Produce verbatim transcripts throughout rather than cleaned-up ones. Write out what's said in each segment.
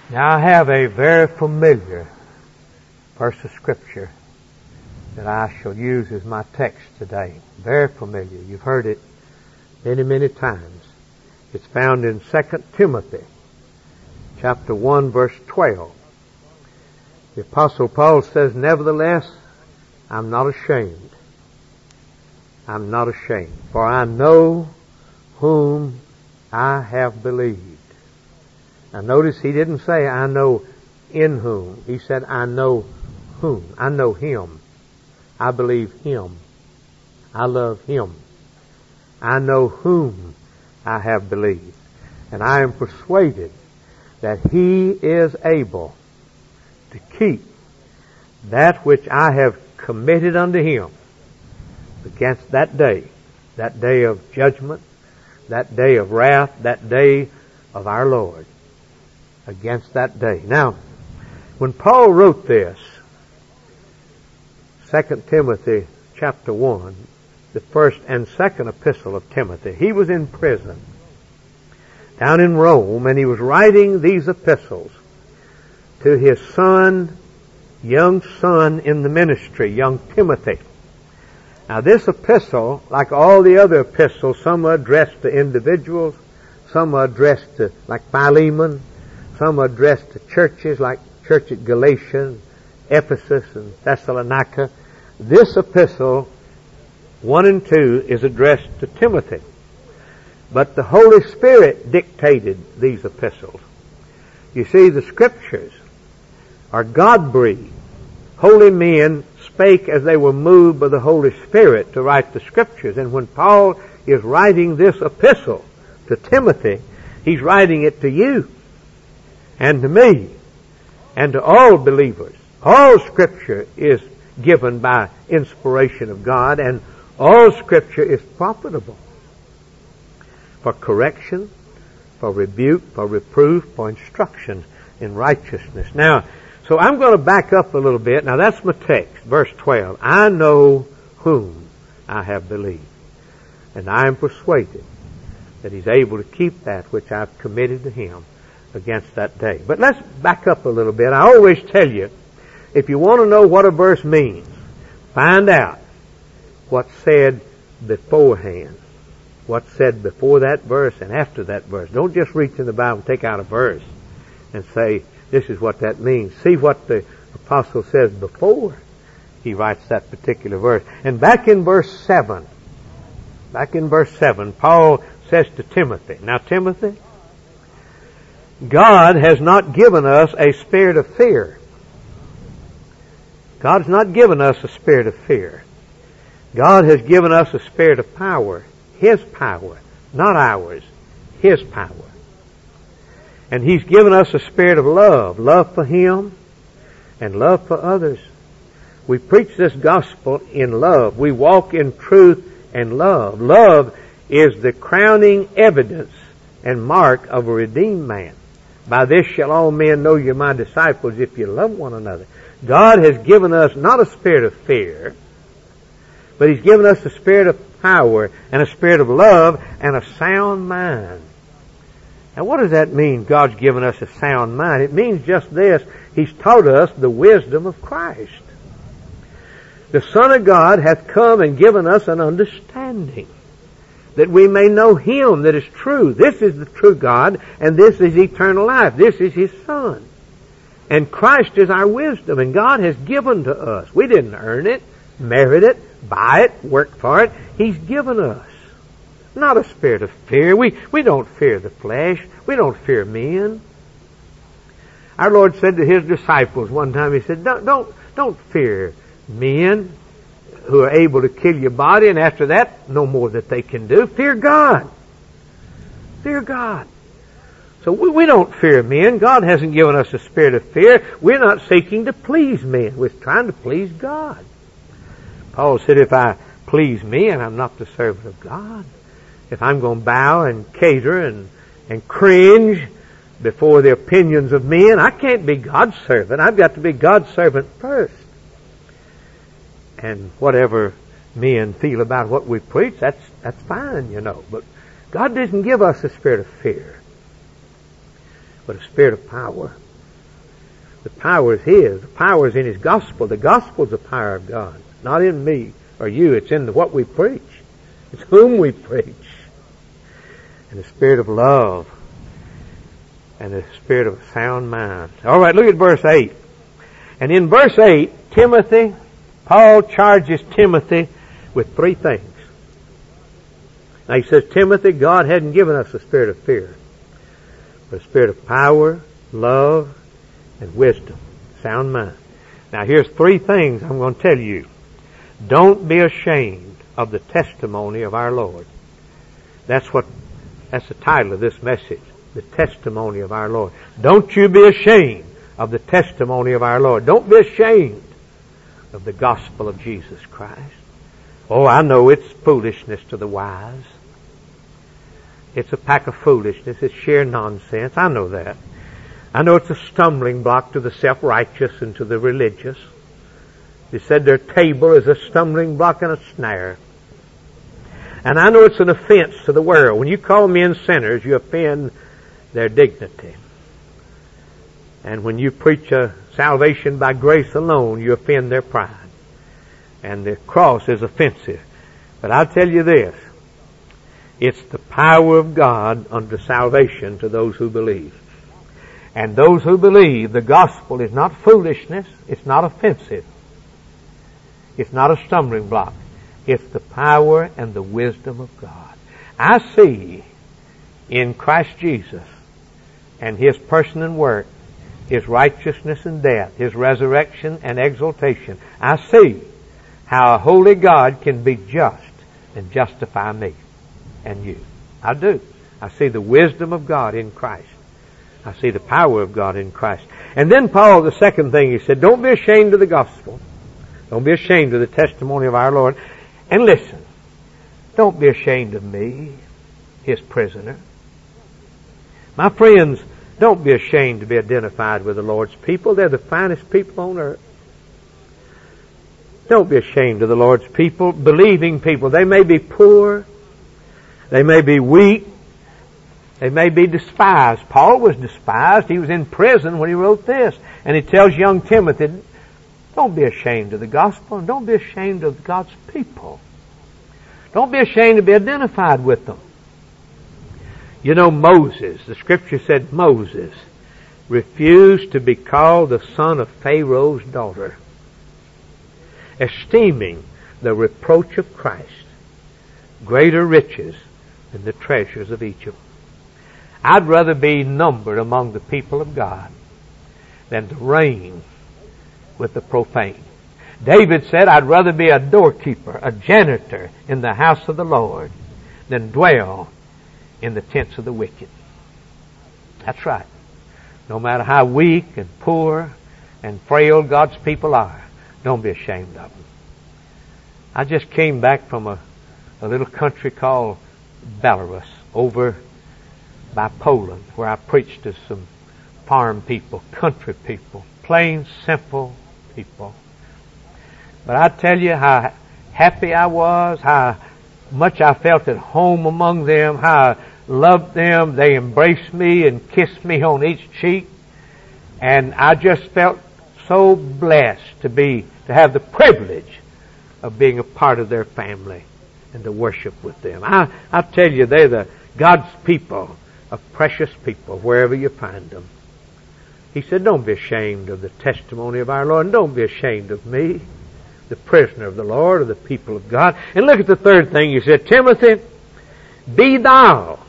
Now I have a very familiar verse of Scripture that I shall use as my text today. Very familiar. You've heard it many, many times. It's found in Second Timothy chapter one verse twelve. The Apostle Paul says, "Nevertheless, I'm not ashamed. I'm not ashamed, for I know whom I have believed." Now notice he didn't say, "I know in whom." He said, "I know whom." I know Him. I believe Him. I love Him. I know whom I have believed. And I am persuaded that He is able to keep that which I have committed unto Him against that day, that day of judgment, that day of wrath, that day of our Lord, against that day. Now, when Paul wrote this, Second Timothy chapter one, the first and second epistle of Timothy, he was in prison down in Rome, and he was writing these epistles to his son, young son in the ministry, young Timothy. Now this epistle, like all the other epistles, some are addressed to individuals, some are addressed to, like Philemon, some are addressed to churches like church at Galatia, Ephesus and Thessalonica. This epistle, one and two, is addressed to Timothy. But the Holy Spirit dictated these epistles. You see, the Scriptures are God-breathed. Holy men spake as they were moved by the Holy Spirit to write the Scriptures. And when Paul is writing this epistle to Timothy, he's writing it to you and to me and to all believers. All Scripture is given by inspiration of God, and all Scripture is profitable for correction, for rebuke, for reproof, for instruction in righteousness. Now, so I'm going to back up a little bit. Now that's my text, verse twelve. I know whom I have believed, and I am persuaded that He's able to keep that which I've committed to Him against that day. But let's back up a little bit. I always tell you, if you want to know what a verse means, find out what's said beforehand. What's said before that verse and after that verse. Don't just reach in the Bible and take out a verse and say, this is what that means. See what the apostle says before he writes that particular verse. And back in verse seven, back in verse seven, Paul says to Timothy, "Now Timothy, God has not given us a spirit of fear." God's not given us a spirit of fear. God has given us a spirit of power. His power, not ours. His power. And He's given us a spirit of love. Love for Him and love for others. We preach this gospel in love. We walk in truth and love. Love is the crowning evidence and mark of a redeemed man. "By this shall all men know you're my disciples, if you love one another." God has given us not a spirit of fear, but He's given us a spirit of power and a spirit of love and a sound mind. Now what does that mean, God's given us a sound mind? It means just this: He's taught us the wisdom of Christ. The Son of God hath come and given us an understanding, that we may know Him that is true. This is the true God, and this is eternal life. This is His Son. And Christ is our wisdom, and God has given to us. We didn't earn it, merit it, buy it, work for it. He's given us. Not a spirit of fear. We, we don't fear the flesh. We don't fear men. Our Lord said to His disciples one time, He said, don't, don't, don't fear men who are able to kill your body, and after that, no more that they can do. Fear God. Fear God. So we, we don't fear men. God hasn't given us a spirit of fear. We're not seeking to please men. We're trying to please God. Paul said, if I please men, I'm not the servant of God. If I'm going to bow and cater and, and cringe before the opinions of men, I can't be God's servant. I've got to be God's servant first. And whatever men feel about what we preach, that's, that's fine, you know. But God doesn't give us a spirit of fear, but a spirit of power The power is His. The power is in His gospel. The gospel is the power of God. Not in me or you. It's in what we preach. It's whom we preach. And the spirit of love. And the spirit of a sound mind. All right, look at verse eight. And in verse eight, Timothy, Paul charges Timothy with three things. Now he says, Timothy, God hadn't given us a spirit of fear, but a spirit of power, love, and wisdom, sound mind. Now here's three things I'm going to tell you. Don't be ashamed of the testimony of our Lord. That's what, that's the title of this message. The testimony of our Lord. Don't you be ashamed of the testimony of our Lord. Don't be ashamed of the gospel of Jesus Christ. Oh, I know it's foolishness to the wise. It's a pack of foolishness. It's sheer nonsense. I know that. I know it's a stumbling block to the self-righteous and to the religious. They said their table is a stumbling block and a snare. And I know it's an offense to the world. When you call men sinners, you offend their dignity. And when you preach a salvation by grace alone, you offend their pride. And the cross is offensive. But I'll tell you this. It's the power of God unto salvation to those who believe. And those who believe, the gospel is not foolishness. It's not offensive. It's not a stumbling block. It's the power and the wisdom of God. I see in Christ Jesus and His person and work, His righteousness and death, His resurrection and exaltation. I see how a holy God can be just and justify me and you. I do. I see the wisdom of God in Christ. I see the power of God in Christ. And then Paul, the second thing he said, don't be ashamed of the gospel. Don't be ashamed of the testimony of our Lord. And listen, don't be ashamed of me, His prisoner. My friends, don't be ashamed to be identified with the Lord's people. They're the finest people on earth. Don't be ashamed of the Lord's people, believing people. They may be poor. They may be weak. They may be despised. Paul was despised. He was in prison when he wrote this. And he tells young Timothy, don't be ashamed of the gospel and don't be ashamed of God's people. Don't be ashamed to be identified with them. You know, Moses, the scripture said Moses refused to be called the son of Pharaoh's daughter, esteeming the reproach of Christ greater riches than the treasures of Egypt. I'd rather be numbered among the people of God than to reign with the profane. David said, I'd rather be a doorkeeper, a janitor in the house of the Lord than dwell in the tents of the wicked. That's right. No matter how weak and poor and frail God's people are, don't be ashamed of them. I just came back from a, a little country called Belarus over by Poland, where I preached to some farm people, country people, plain, simple people. But I tell you how happy I was, how much I felt at home among them, how I loved them. They embraced me and kissed me on each cheek. And I just felt so blessed to be, to have the privilege of being a part of their family and to worship with them. I, I tell you, they're the God's people, a precious people, wherever you find them. He said, don't be ashamed of the testimony of our Lord, and don't be ashamed of me, the prisoner of the Lord, or the people of God. And look at the third thing. He said, Timothy, be thou,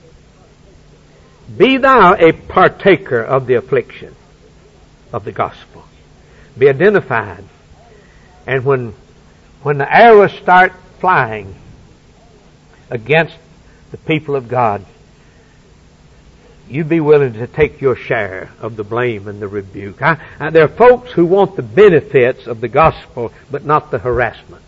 be thou a partaker of the affliction of the gospel. Be identified. And when, when the arrows start flying against the people of God, you be willing to take your share of the blame and the rebuke. I, I, there are folks who want the benefits of the gospel, but not the harassment.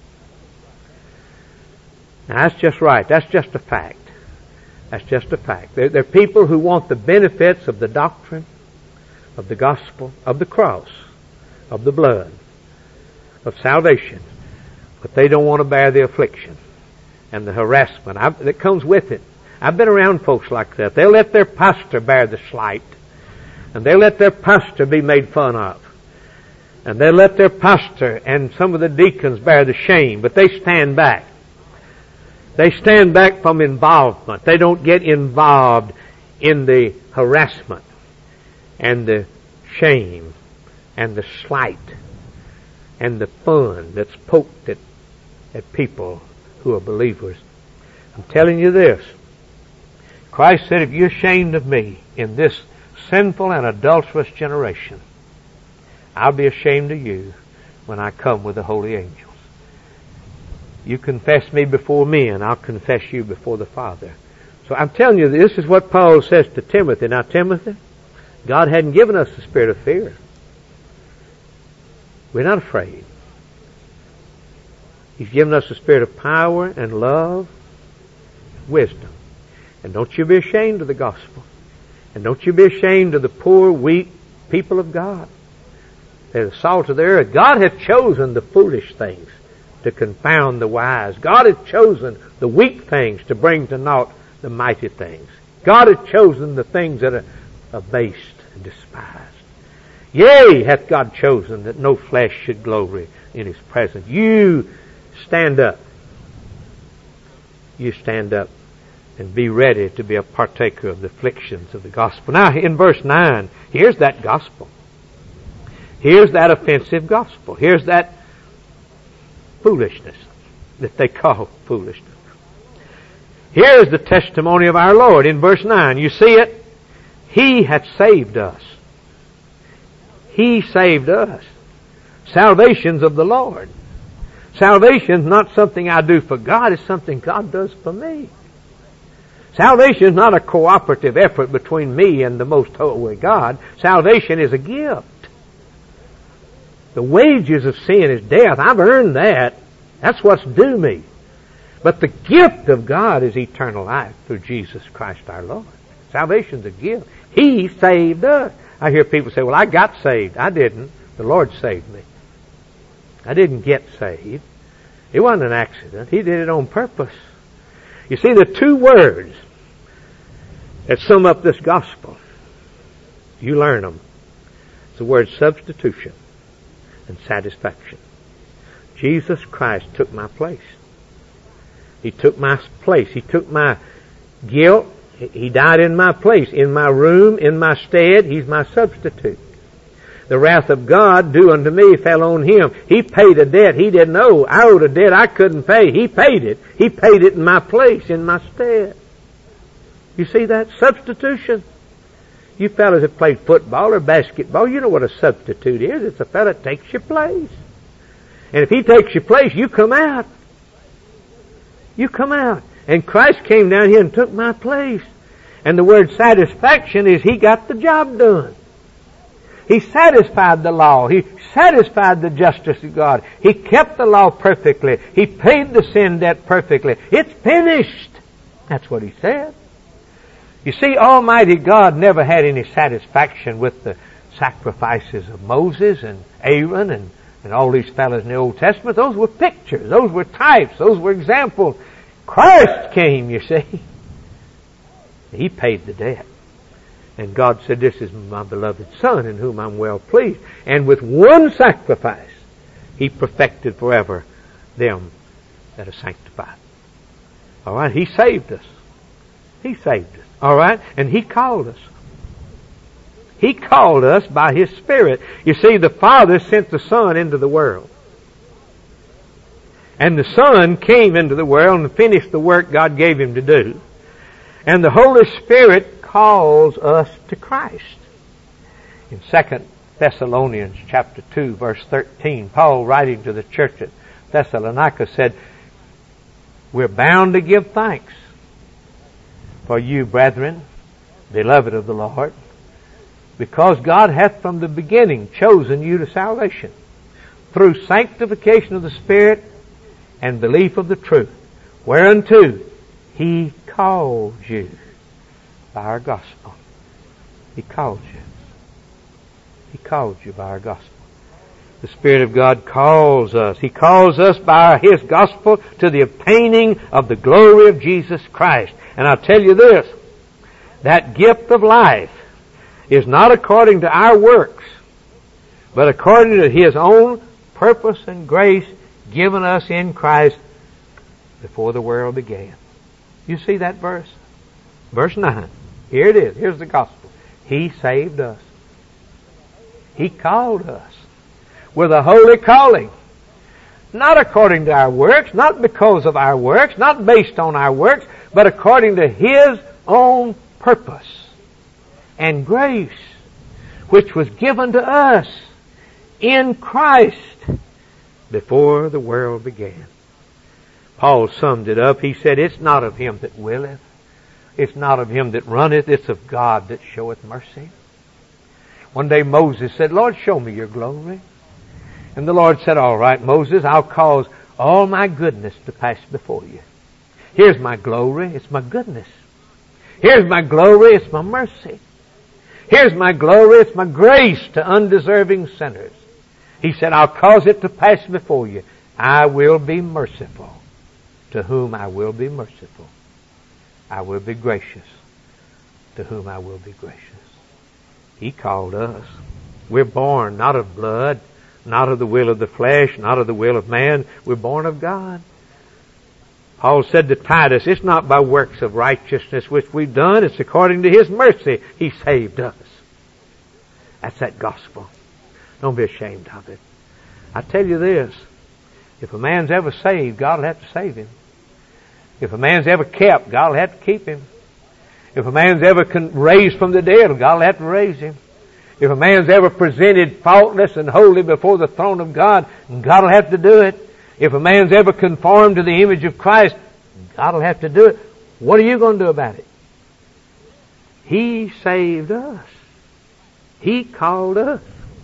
Now that's just right. That's just a fact. That's just a fact. There, there are people who want the benefits of the doctrine, of the gospel, of the cross, of the blood, of salvation, but they don't want to bear the affliction and the harassment I, that comes with it. I've been around folks like that. They'll let their pastor bear the slight. And they let their pastor be made fun of. And they let their pastor and some of the deacons bear the shame, but they stand back. They stand back from involvement. They don't get involved in the harassment and the shame and the slight and the fun that's poked at, at people who are believers. I'm telling you this. Christ said, if you're ashamed of me in this sinful and adulterous generation, I'll be ashamed of you when I come with the holy angels. You confess me before men, I'll confess you before the Father. So I'm telling you, this is what Paul says to Timothy. Now, Timothy, God hadn't given us the spirit of fear. We're not afraid. He's given us the spirit of power and love, wisdom. And don't you be ashamed of the gospel. And don't you be ashamed of the poor, weak people of God. They're the salt of the earth. God hath chosen the foolish things to confound the wise. God hath chosen the weak things to bring to naught the mighty things. God hath chosen the things that are abased and despised. Yea, hath God chosen that no flesh should glory in His presence. You stand up. You stand up and be ready to be a partaker of the afflictions of the gospel. Now, in verse nine, here's that gospel. Here's that offensive gospel. Here's that foolishness that they call foolishness. Here's the testimony of our Lord in verse nine. You see it? He hath saved us. He saved us. Salvation's of the Lord. Salvation's not something I do for God. It's something God does for me. Salvation is not a cooperative effort between me and the most holy God. Salvation is a gift. The wages of sin is death. I've earned that. That's what's due me. But the gift of God is eternal life through Jesus Christ our Lord. Salvation's a gift. He saved us. I hear people say, well, I got saved. I didn't. The Lord saved me. I didn't get saved. It wasn't an accident. He did it on purpose. You see, the two words that sum up this gospel, you learn them. It's the word substitution and satisfaction. Jesus Christ took my place. He took my place. He took my guilt. He died in my place, in my room, in my stead. He's my substitute. The wrath of God due unto me fell on Him. He paid a debt He didn't owe. I owed a debt I couldn't pay. He paid it. He paid it in my place, in my stead. You see that? Substitution. You fellas that played football or basketball, you know what a substitute is. It's a fella that takes your place. And if he takes your place, you come out. You come out. And Christ came down here and took my place. And the word satisfaction is He got the job done. He satisfied the law. He satisfied the justice of God. He kept the law perfectly. He paid the sin debt perfectly. It's finished. That's what He said. You see, Almighty God never had any satisfaction with the sacrifices of Moses and Aaron and, and all these fellows in the Old Testament. Those were pictures. Those were types. Those were examples. Christ came, you see. He paid the debt. And God said, this is my beloved Son in whom I'm well pleased. And with one sacrifice, He perfected forever them that are sanctified. All right? He saved us. He saved us. All right? And He called us. He called us by His Spirit. You see, the Father sent the Son into the world. And the Son came into the world and finished the work God gave Him to do. And the Holy Spirit calls us to Christ. In Second Thessalonians chapter two, verse thirteen, Paul, writing to the church at Thessalonica, said, we're bound to give thanks for you, brethren, beloved of the Lord, because God hath from the beginning chosen you to salvation through sanctification of the Spirit and belief of the truth, whereunto He called you by our gospel. He called you. He called you by our gospel. The Spirit of God calls us. He calls us by His gospel to the obtaining of the glory of Jesus Christ. And I'll tell you this, that gift of life is not according to our works, but according to His own purpose and grace given us in Christ before the world began. You see that verse? Verse nine. Here it is. Here's the gospel. He saved us. He called us with a holy calling. Not according to our works, not because of our works, not based on our works, but according to His own purpose and grace, which was given to us in Christ before the world began. Paul summed it up. He said, it's not of him that willeth, it's not of him that runneth, it's of God that showeth mercy. One day Moses said, Lord, show me your glory. And the Lord said, all right, Moses, I'll cause all my goodness to pass before you. Here's my glory, it's my goodness. Here's my glory, it's my mercy. Here's my glory, it's my grace to undeserving sinners. He said, I'll cause it to pass before you. I will be merciful to whom I will be merciful. I will be gracious to whom I will be gracious. He called us. We're born not of blood, not of the will of the flesh, not of the will of man. We're born of God. Paul said to Titus, it's not by works of righteousness which we've done, it's according to His mercy He saved us. That's that gospel. Don't be ashamed of it. I tell you this, if a man's ever saved, God will have to save him. If a man's ever kept, God will have to keep him. If a man's ever raised from the dead, God will have to raise him. If a man's ever presented faultless and holy before the throne of God, God will have to do it. If a man's ever conformed to the image of Christ, God will have to do it. What are you going to do about it? He saved us. He called us.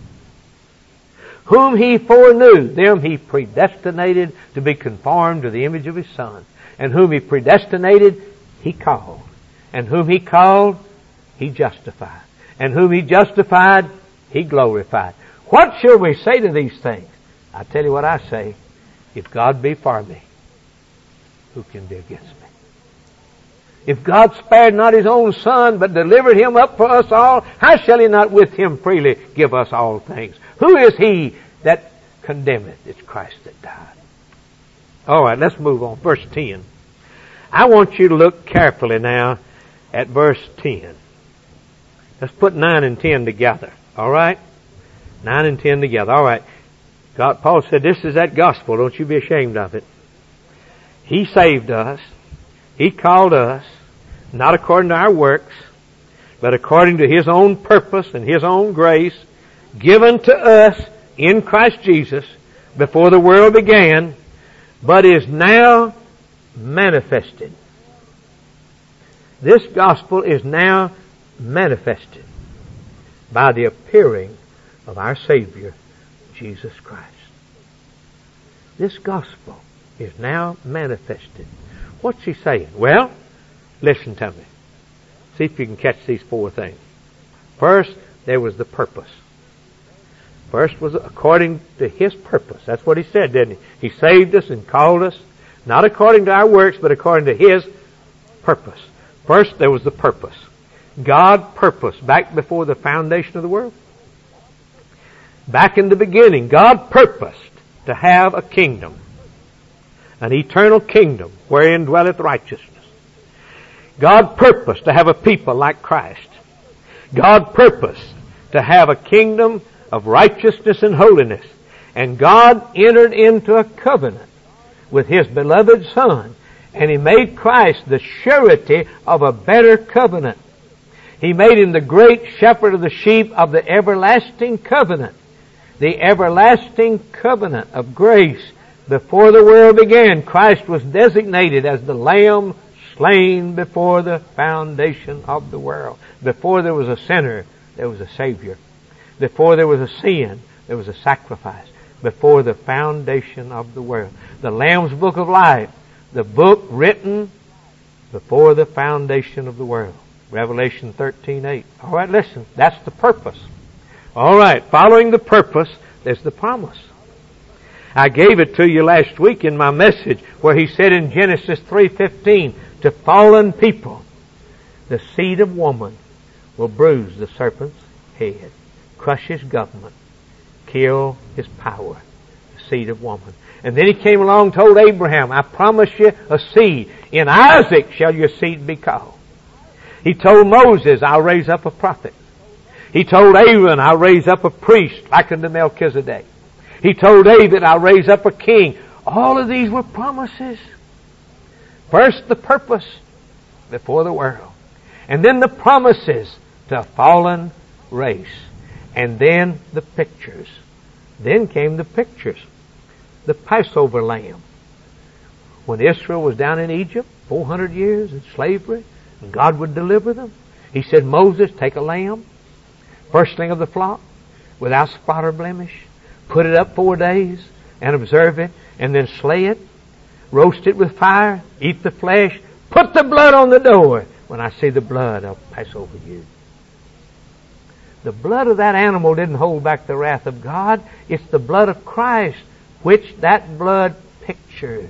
Whom He foreknew, them He predestinated to be conformed to the image of His Son. And whom He predestinated, He called. And whom He called, He justified. And whom He justified, He glorified. What shall we say to these things? I tell you what I say. If God be for me, who can be against me? If God spared not His own Son, but delivered Him up for us all, how shall He not with Him freely give us all things? Who is he that condemneth? It's Christ that died. All right, let's move on. Verse ten. I want you to look carefully now at verse ten. Let's put nine and ten together. All right? nine and ten together. All right. God, Paul said, this is that gospel. Don't you be ashamed of it. He saved us. He called us, not according to our works, but according to His own purpose and His own grace, given to us in Christ Jesus before the world began, but is now manifested. This gospel is now manifested by the appearing of our Savior, Jesus Christ. This gospel is now manifested. What's he saying? Well, listen to me. See if you can catch these four things. First, there was the purpose. First was according to His purpose. That's what He said, didn't He? He saved us and called us, not according to our works, but according to His purpose. First, there was the purpose. God purposed back before the foundation of the world. Back in the beginning, God purposed to have a kingdom, an eternal kingdom wherein dwelleth righteousness. God purposed to have a people like Christ. God purposed to have a kingdom of righteousness and holiness. And God entered into a covenant with His beloved Son, and He made Christ the surety of a better covenant. He made Him the great shepherd of the sheep of the everlasting covenant. The everlasting covenant of grace. Before the world began, Christ was designated as the Lamb slain before the foundation of the world. Before there was a sinner, there was a Savior. Before there was a sin, there was a sacrifice. Before the foundation of the world. The Lamb's Book of Life, the book written before the foundation of the world. Revelation thirteen eight. All right, listen. That's the purpose. All right, following the purpose, there's the promise. I gave it to you last week in my message where He said in Genesis three fifteen, to fallen people, the seed of woman will bruise the serpent's head, crush his government, kill his power, the seed of woman. And then he came along and told Abraham, I promise you a seed. In Isaac shall your seed be called. He told Moses, I'll raise up a prophet. He told Aaron, I'll raise up a priest like unto Melchizedek. He told David, I'll raise up a king. All of these were promises. First the purpose before the world. And then the promises to a fallen race. And then the pictures. Then came the pictures. The Passover lamb. When Israel was down in Egypt, four hundred years in slavery, and God would deliver them, He said, Moses, take a lamb, firstling of the flock, without spot or blemish, put it up four days, and observe it, and then slay it, roast it with fire, eat the flesh, put the blood on the door. When I see the blood, I'll pass over you. The blood of that animal didn't hold back the wrath of God. It's the blood of Christ, which that blood pictured.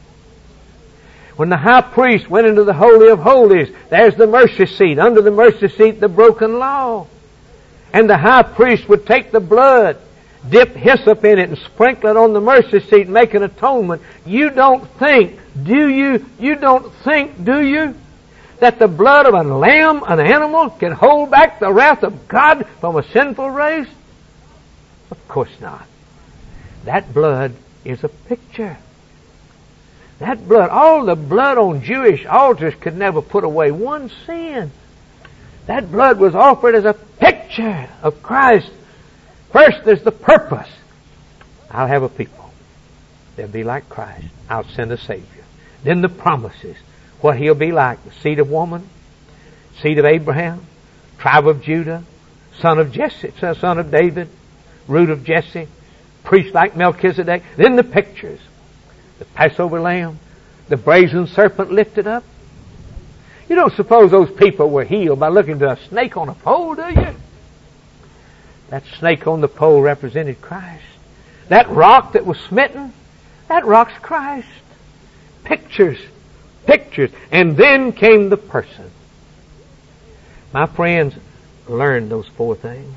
When the high priest went into the Holy of Holies, there's the mercy seat. Under the mercy seat, the broken law. And the high priest would take the blood, dip hyssop in it, and sprinkle it on the mercy seat and make an atonement. You don't think, do you? You don't think, do you, that the blood of a lamb, an animal, can hold back the wrath of God from a sinful race? Of course not. That blood is a picture. That blood, all the blood on Jewish altars could never put away one sin. That blood was offered as a picture of Christ. First, there's the purpose. I'll have a people. They'll be like Christ. I'll send a Savior. Then the promises. What He'll be like. The seed of woman, seed of Abraham, tribe of Judah, son of Jesse, son of David, root of Jesse, priest like Melchizedek. Then the pictures. The Passover lamb, the brazen serpent lifted up. You don't suppose those people were healed by looking to a snake on a pole, do you? That snake on the pole represented Christ. That rock that was smitten, that rock's Christ. Pictures, pictures. And then came the person. My friends, learn those four things.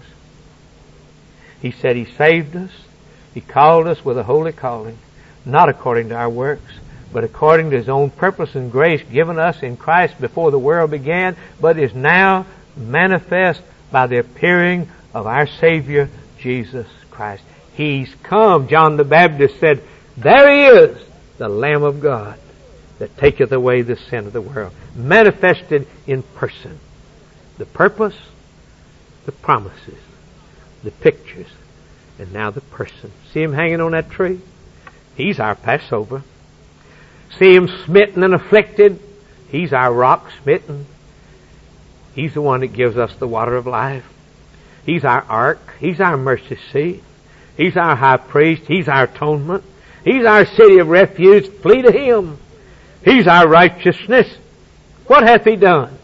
He said He saved us. He called us with a holy calling. Not according to our works, but according to His own purpose and grace given us in Christ before the world began, but is now manifest by the appearing of our Savior, Jesus Christ. He's come. John the Baptist said, there He is, the Lamb of God, that taketh away the sin of the world. Manifested in person. The purpose, the promises, the pictures, and now the person. See Him hanging on that tree? He's our Passover. See Him smitten and afflicted? He's our rock smitten. He's the one that gives us the water of life. He's our ark. He's our mercy seat. He's our high priest. He's our atonement. He's our city of refuge. Flee to Him. He's our righteousness. What hath He done?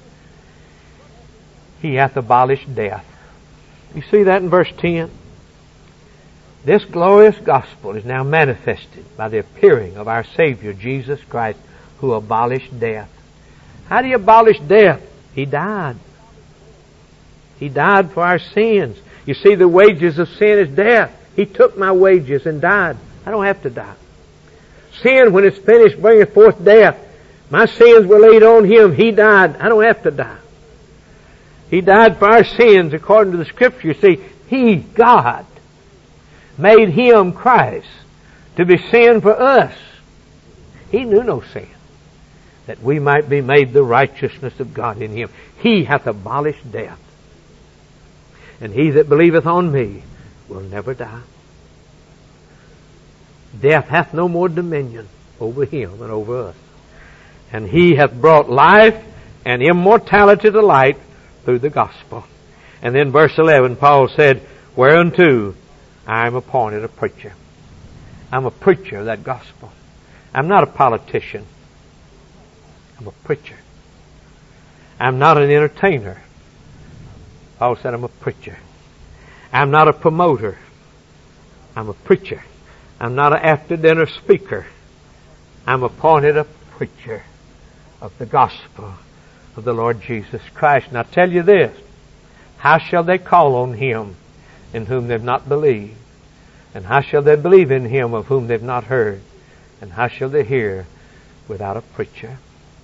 He hath abolished death. You see that in verse ten? This glorious gospel is now manifested by the appearing of our Savior, Jesus Christ, who abolished death. How do you abolish death? He died. He died for our sins. You see, the wages of sin is death. He took my wages and died. I don't have to die. Sin, when it's finished, bringeth forth death. My sins were laid on Him. He died. I don't have to die. He died for our sins according to the Scripture. You see, He, God, made Him, Christ, to be sin for us. He knew no sin, that we might be made the righteousness of God in Him. He hath abolished death. And he that believeth on me will never die. Death hath no more dominion over him and over us. And He hath brought life and immortality to light through the gospel. And then verse eleven, Paul said, whereunto I am appointed a preacher. I'm a preacher of that gospel. I'm not a politician. I'm a preacher. I'm not an entertainer. Paul said I'm a preacher. I'm not a promoter. I'm a preacher. I'm not an after-dinner speaker. I'm appointed a preacher of the gospel of the Lord Jesus Christ. And I tell you this, How shall they call on Him in whom they've not believed? And how shall they believe in Him of whom they've not heard? And how shall they hear without a preacher?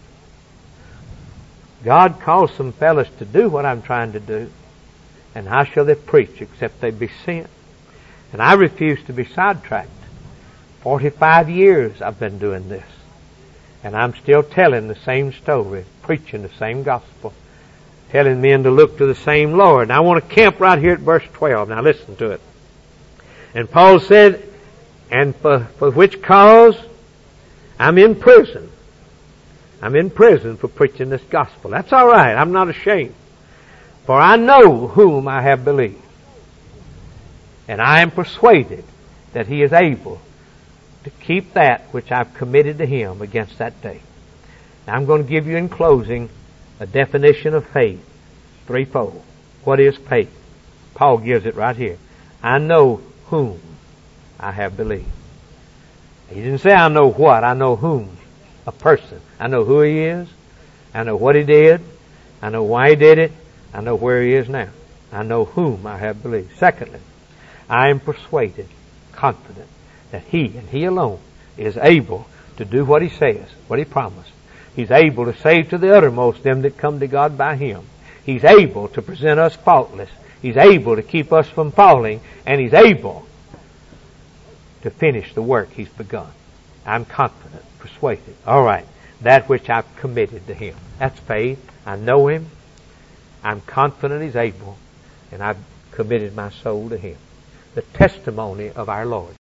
God calls some fellows to do what I'm trying to do. And how shall they preach except they be sent? And I refuse to be sidetracked. Forty-five years I've been doing this. And I'm still telling the same story, preaching the same gospel, telling men to look to the same Lord. And I want to camp right here at verse twelve. Now listen to it. And Paul said, and for, for which cause I'm in prison. I'm in prison for preaching this gospel. That's all right. I'm not ashamed. For I know whom I have believed. And I am persuaded that He is able to keep that which I've committed to Him against that day. Now I'm going to give you in closing a definition of faith. Threefold. What is faith? Paul gives it right here. I know whom I have believed. He didn't say I know what. I know whom. A person. I know who he is. I know what he did. I know why he did it. I know where he is now. I know whom I have believed. Secondly, I am persuaded, confident, that He and He alone is able to do what He says, what He promised. He's able to save to the uttermost them that come to God by Him. He's able to present us faultless. He's able to keep us from falling. And He's able to finish the work He's begun. I'm confident, persuaded. All right. That which I've committed to Him. That's faith. I know Him. I'm confident He's able. And I've committed my soul to Him. The testimony of our Lord.